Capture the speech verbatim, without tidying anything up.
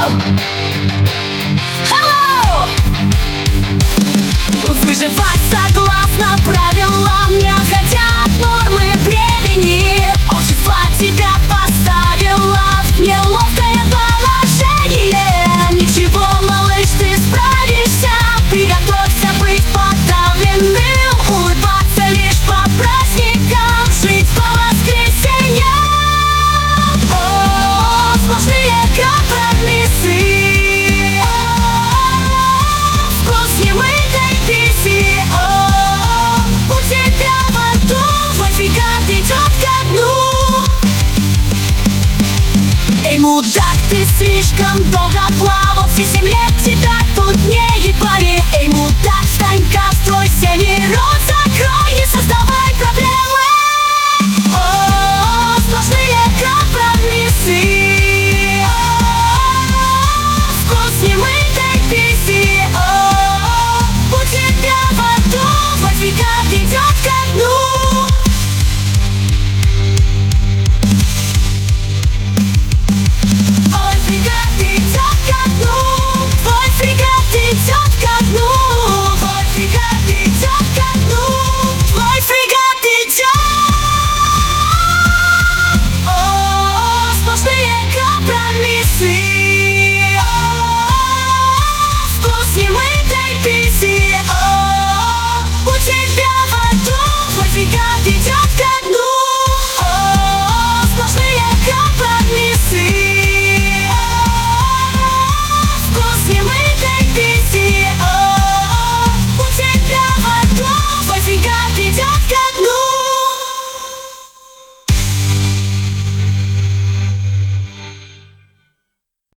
Hello! Выживать согласно правилам, не хотят нормы времени. Общество тебя поставило в неловкое положение. Ничего, малыш, ты справишься. Приготовься быть подавленным, улыбаться лишь по праздникам, жить по воскресеньям. О, сплошные компромиссы, вкус немытой писи. О, у тебя во рту твой фигат идет ко дну. Эй, мудак, ты слишком долго плавал, все семь лет тебя тут не ебали. Эй, мудак, встань-ка в строй, синий рот закрой, не создавай проблемы. О, сплошные компромиссы, вкус немытой писи. О, у тебя во рту твой фигат идет ко дну. Твой фигат идет ко дну. Твой фигат идет ко дну. Твой фигат идет ко дну. Твой фигат идет. О, сплошные компромиссы.